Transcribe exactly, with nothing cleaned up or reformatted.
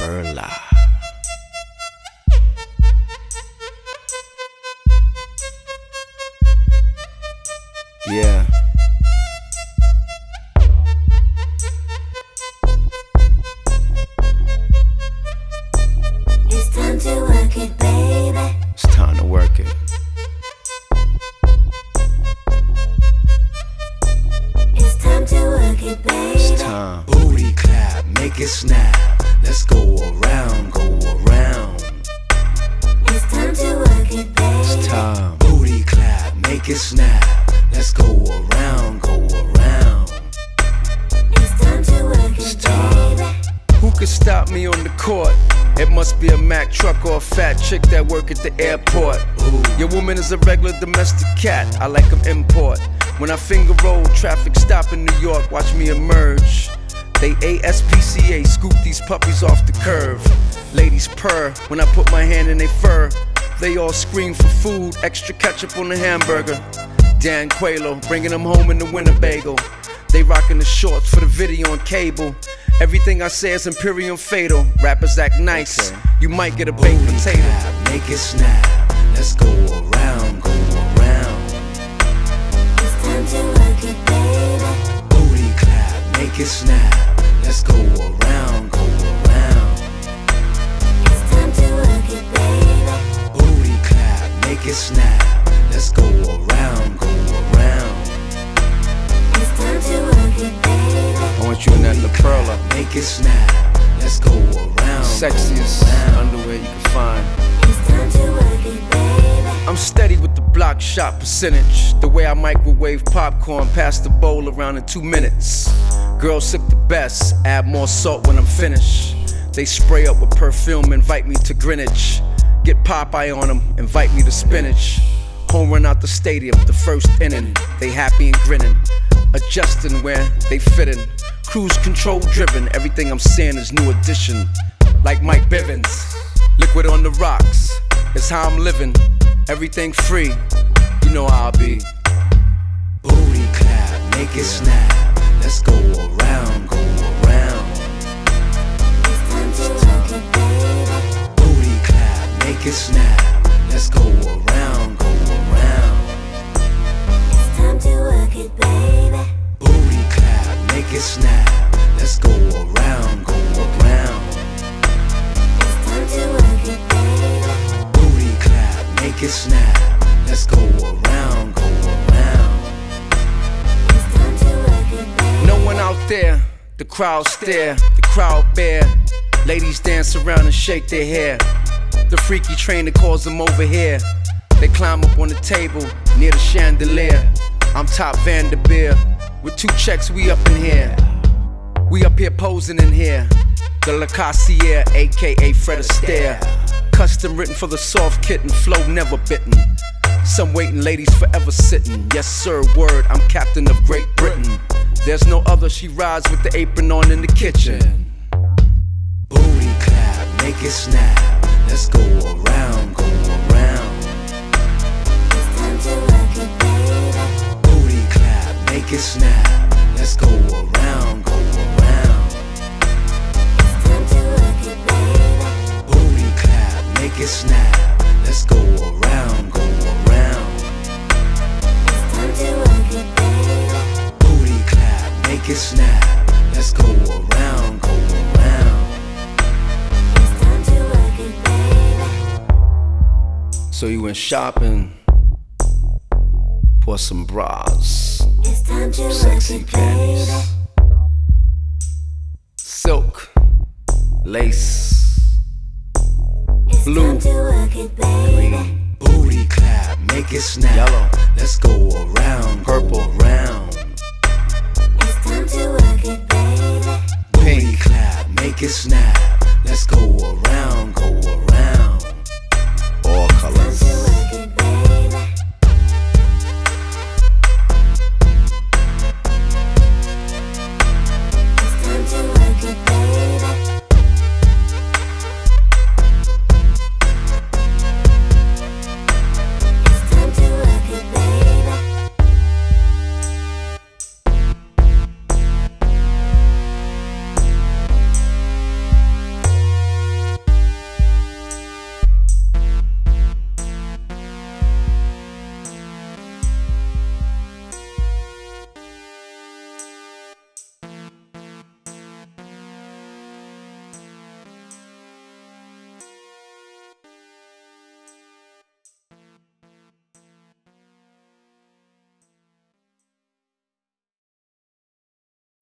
Furla. Yeah. It's time to work it, baby. It's time to work it. It's time to work it, baby. It's time. Booty clap, make it snap. Let's go around, go around. It's time to work it, baby. It's time. Booty clap, make it snap. Let's go around, go around. It's time to work It's it, time. baby. Who could stop me on the court? It must be a Mack truck or a fat chick that work at the airport. Ooh. Your woman is a regular domestic cat, I like 'em import. When I finger roll, traffic stop in New York, watch me emerge. They A S P C A, scoop these puppies off the curve. Ladies purr when I put my hand in their fur. They all scream for food, extra ketchup on the hamburger. Dan Quayle, bringing them home in the Winnebago. They rockin' the shorts for the video on cable. Everything I say is imperial fatal. Rappers act nice, Okay. you might get a baked Booty potato. clap, make it snap. Let's go around, go around. It's time to work it, baby. Booty clap, make it snap. Let's go around, go around. It's time to work it, baby. Booty clap, make it snap. Let's go around, go around. It's time to work it, baby. I want you in that La Perla, Make it snap. Let's go around. sexiest go around. underwear you can find. It's time to work it, baby. I'm steady with the block shot percentage. The way I microwave popcorn past the bowl around in two minutes. Girls sip the best, add more salt when I'm finished. They spray up with perfume, invite me to Greenwich. Get Popeye on them, invite me to spinach. Home run out the stadium, the first inning. They happy and grinning, adjusting where they fit in. Cruise control driven, everything I'm saying is new edition. Like Mike Bivins, liquid on the rocks, it's how I'm living. Everything free, you know how I be. Booty clap, make it snap. Let's go around, go around. It's time to work it, baby. Booty clap, make it snap. Let's go around, go around. It's time to work it, baby. Booty clap, make it snap. Let's go around, go around. It's time to work it, baby. Booty clap, make it snap. Let's go around, go around. It's time to work it, baby. No one out there, the crowd stare, the crowd bare. Ladies dance around and shake their hair. The freaky trainer calls them over here. They climb up on the table near the chandelier. I'm top Vanderbeer. With two checks, we up in here. We up here posing in here. The La Cassiere, aka Fred Astaire. Custom written for the soft kitten, flow never bitten. Some waiting ladies forever sitting. Yes sir, word, I'm captain of Great Britain. There's no other, she rides with the apron on in the kitchen. Booty clap, make it snap. Let's go around, go around. It's time to work it, baby. Booty clap, make it snap. Let's go around, go around. It's time to work it, baby. Booty clap, make it snap. Let's go around, go around. It's time to work it, baby. Booty clap, make it snap. Let's go around, go around. It's time to work it, baby. So you went shopping for some bras, It's time to work sexy it, panties, baby. silk, lace, It's blue, time to work it, baby. green, Booty clap, make it snap. yellow, Let's go around, go purple, around.